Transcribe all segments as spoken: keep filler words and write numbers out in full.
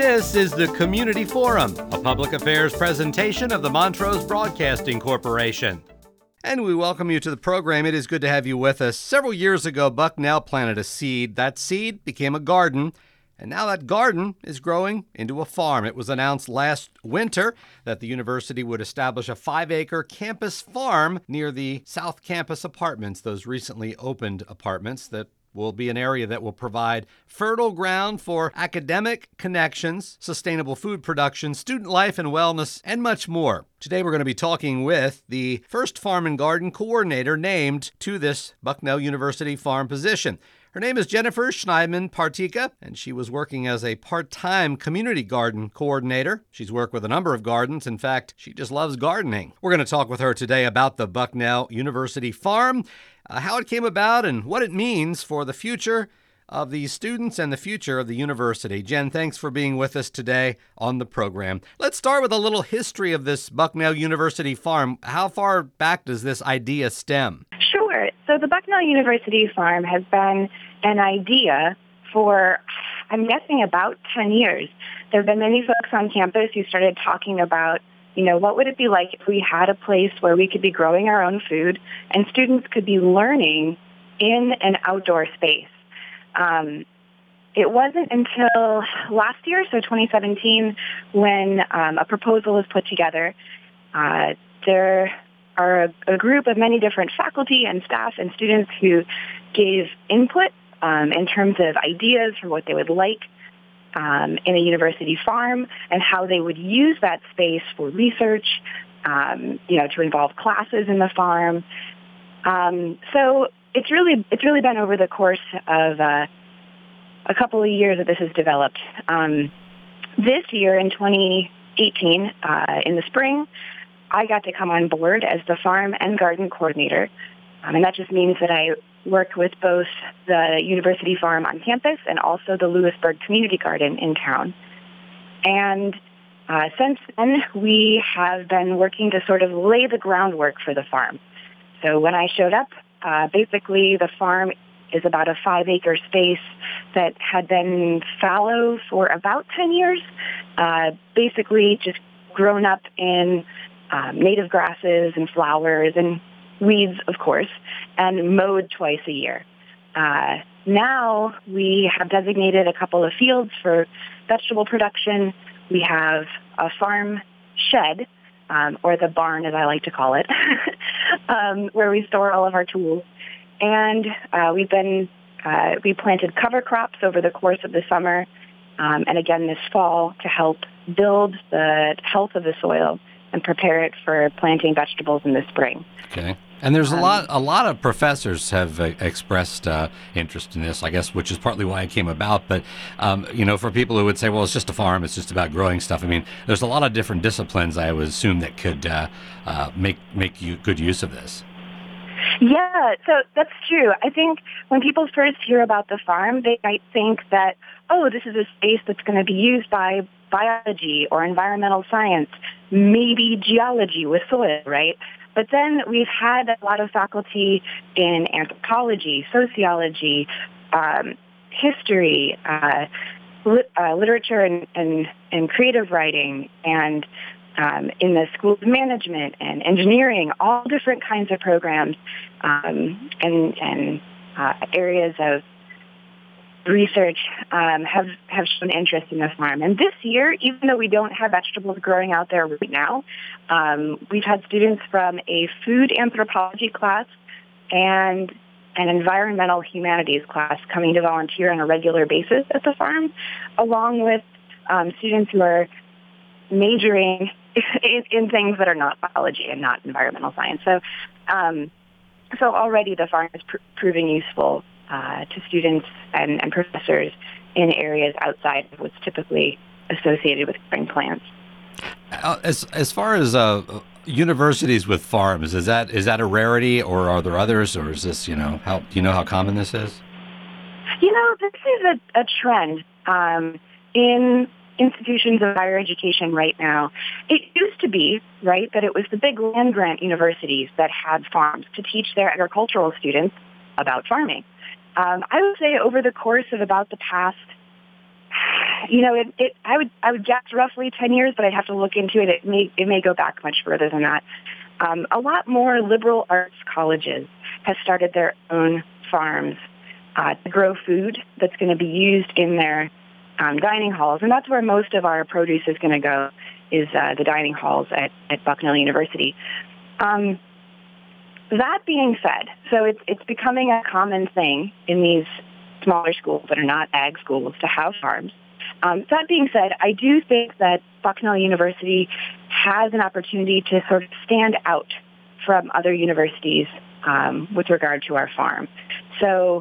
This is the Community Forum, a public affairs presentation of the Montrose Broadcasting Corporation. And we welcome you to the program. It is good to have you with us. Several years ago, Bucknell planted a seed. That seed became a garden, and now that garden is growing into a farm. It was announced last winter that the university would establish a five-acre campus farm near the South Campus Apartments, those recently opened apartments that will be an area that will provide fertile ground for academic connections, sustainable food production, student life and wellness, and much more. Today we're going to be talking with the first farm and garden coordinator named to this Bucknell University farm position. Her name is Jennifer Schneidman Partika, and she was working as a part-time community garden coordinator. She's worked with a number of gardens. In fact, she just loves gardening. We're going to talk with her today about the Bucknell University farm, uh, how it came about, and what it means for the future of the students and the future of the university. Jen, thanks for being with us today on the program. Let's start with a little history of this Bucknell University farm. How far back does this idea stem? Sure. So the Bucknell University farm has been an idea for, I'm guessing, about ten years. There have been many folks on campus who started talking about, you know, what would it be like if we had a place where we could be growing our own food and students could be learning in an outdoor space. Um, it wasn't until last year, so twenty seventeen, when um, a proposal was put together. Uh, there are a, a group of many different faculty and staff and students who gave input um, in terms of ideas for what they would like um, in a university farm and how they would use that space for research, um, you know, to involve classes in the farm. Um, so it's really it's really been over the course of uh, a couple of years that this has developed. Um, this year in twenty eighteen, uh, in the spring, I got to come on board as the farm and garden coordinator. Um, and that just means that I work with both the university farm on campus and also the Lewisburg Community Garden in town. And uh, since then, we have been working to sort of lay the groundwork for the farm. So when I showed up, uh, basically the farm is about a five-acre space that had been fallow for about ten years, uh, basically just grown up in Um, native grasses and flowers and weeds, of course, and mowed twice a year. Uh, now we have designated a couple of fields for vegetable production. We have a farm shed, um, or the barn as I like to call it, um, where we store all of our tools. And uh, we've been, uh, we planted cover crops over the course of the summer, um, and again this fall to help build the health of the soil and prepare it for planting vegetables in the spring. Okay. And there's a Um, lot a lot of professors have uh, expressed uh, interest in this, I guess, which is partly why it came about. But, um, you know, for people who would say, well, it's just a farm, it's just about growing stuff. I mean, there's a lot of different disciplines, I would assume, that could uh, uh, make, make you good use of this. Yeah, so that's true. I think when people first hear about the farm, they might think that, oh, this is a space that's going to be used by biology or environmental science, maybe geology with soil, right? But then we've had a lot of faculty in anthropology, sociology, um, history, uh, lit, uh, literature and, and, and creative writing, and um, in the School of Management and engineering, all different kinds of programs um, and, and uh, areas of research um, have, have shown interest in the farm. And this year, even though we don't have vegetables growing out there right now, um, we've had students from a food anthropology class and an environmental humanities class coming to volunteer on a regular basis at the farm, along with um, students who are majoring in, in things that are not biology and not environmental science. So, um, so already the farm is pr- proving useful Uh, to students and, and professors in areas outside of what's typically associated with growing plants. Uh, as as far as uh, universities with farms, is that is that a rarity, or are there others, or is this, you know, how do you know how common this is? You know, this is a, a trend um, in institutions of higher education right now. It used to be, right, that it was the big land-grant universities that had farms to teach their agricultural students about farming. Um, I would say over the course of about the past you know, it, it, I would I would guess roughly ten years, but I'd have to look into it. It may it may go back much further than that. Um, a lot more liberal arts colleges have started their own farms uh, to grow food that's going to be used in their um, dining halls, and that's where most of our produce is going to go, is uh, the dining halls at, at Bucknell University. Um, that being said, so it's it's becoming a common thing in these smaller schools that are not ag schools to have farms. Um, that being said, I do think that Bucknell University has an opportunity to sort of stand out from other universities um, with regard to our farm. So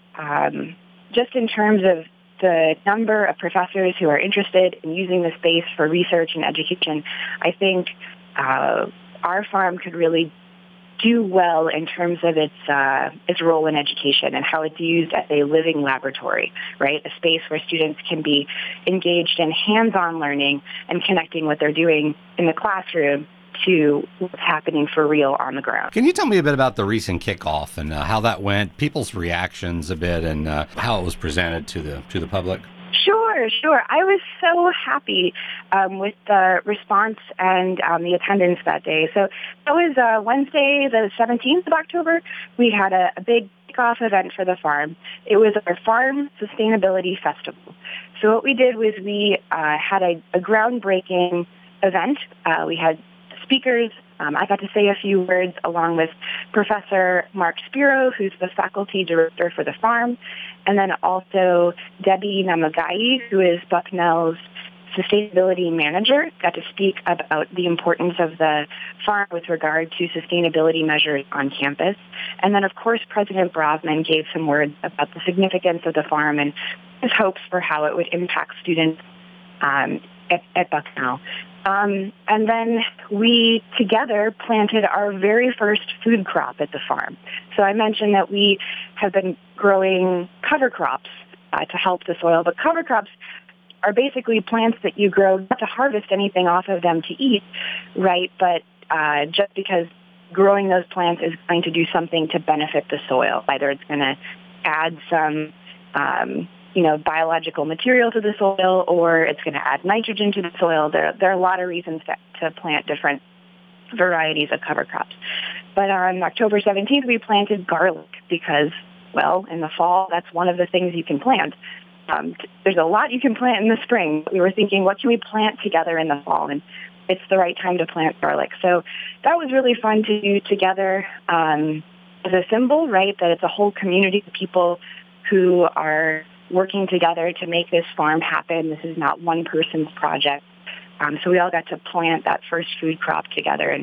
um, just in terms of the number of professors who are interested in using the space for research and education, I think uh, our farm could really do well in terms of its uh, its role in education and how it's used as a living laboratory, right? A space where students can be engaged in hands-on learning and connecting what they're doing in the classroom to what's happening for real on the ground. Can you tell me a bit about the recent kickoff and uh, how that went, people's reactions a bit, and uh, how it was presented to the to the public? Sure, sure. I was so happy um, with the response and um, the attendance that day. So that was uh, Wednesday, the seventeenth of October. We had a, a big kickoff event for the farm. It was our Farm Sustainability Festival. So what we did was we uh, had a, a groundbreaking event. Uh, we had speakers. Um, I got to say a few words along with Professor Mark Spiro, who's the faculty director for the farm, and then also Debbie Namagai, who is Bucknell's sustainability manager, got to speak about the importance of the farm with regard to sustainability measures on campus. And then, of course, President Brovman gave some words about the significance of the farm and his hopes for how it would impact students um, at, at Bucknell. Um, and then we together planted our very first food crop at the farm. So I mentioned that we have been growing cover crops uh, to help the soil, but cover crops are basically plants that you grow not to harvest anything off of them to eat, right? But uh, just because growing those plants is going to do something to benefit the soil. Either it's going to add some um, you know, biological material to the soil, or it's going to add nitrogen to the soil. There, there are a lot of reasons to, to plant different varieties of cover crops. But on October seventeenth, we planted garlic because, well, in the fall, that's one of the things you can plant. Um, there's a lot you can plant in the spring. We were thinking, what can we plant together in the fall? And it's the right time to plant garlic. So that was really fun to do together um, as a symbol, right, that it's a whole community of people who are working together to make this farm happen. This is not one person's project. Um, so we all got to plant that first food crop together. And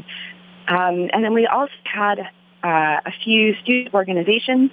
um, and then we also had uh, a few student organizations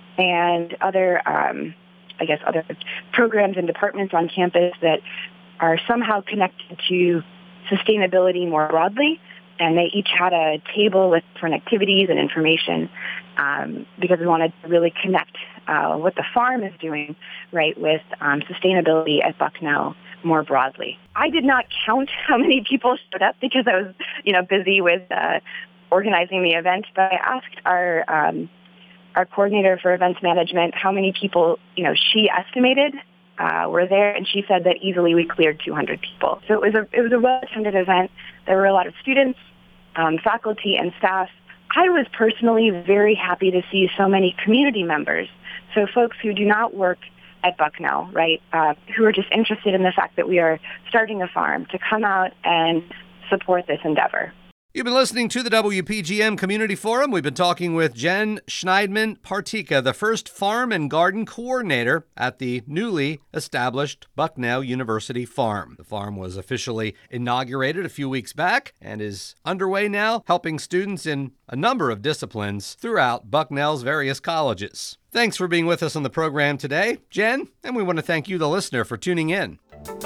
and other, um, I guess, other programs and departments on campus that are somehow connected to sustainability more broadly. And they each had a table with different activities and information um, because we wanted to really connect uh, what the farm is doing, right, with um, sustainability at Bucknell more broadly. I did not count how many people showed up because I was, you know, busy with uh, organizing the event. But I asked our um, our coordinator for events management how many people, you know, she estimated Uh, were there, and she said that easily we cleared two hundred people. So it was a it was a well-attended event. There were a lot of students, um, faculty, and staff. I was personally very happy to see so many community members, so folks who do not work at Bucknell, right, uh, who are just interested in the fact that we are starting a farm, to come out and support this endeavor. You've been listening to the W P G M Community Forum. We've been talking with Jen Schneidman-Partika, the first farm and garden coordinator at the newly established Bucknell University Farm. The farm was officially inaugurated a few weeks back and is underway now, helping students in a number of disciplines throughout Bucknell's various colleges. Thanks for being with us on the program today, Jen, and we want to thank you, the listener, for tuning in.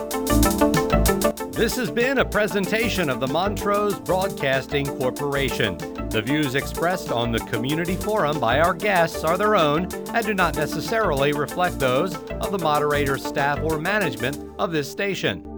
This has been a presentation of the Montrose Broadcasting Corporation. The views expressed on the Community Forum by our guests are their own and do not necessarily reflect those of the moderator, staff, or management of this station.